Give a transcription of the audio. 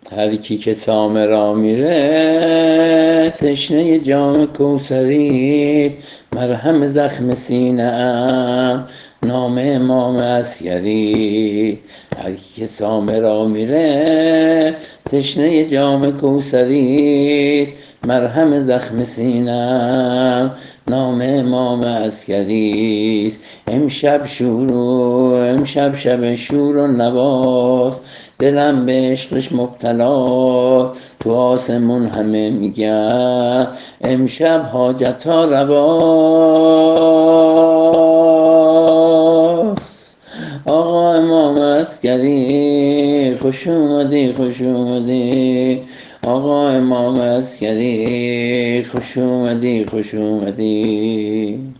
هر کی که سامرا میره تشنه جام کوثری، مرهم زخم سینه ام نام امام عسگری. هر کی که سامرا میره تشنه جام کوثری، مرهم زخم سینه ام نام امام عسگری. امشب شب شور و نواست، دلم به عشقش مبتلا، تو آسمون همه میگن امشب حاجت ها رواست. آقا امام عسگری خوش اومدی، خوش اومدی. آقا امام عسگری خوش اومدی، خوش اومدی.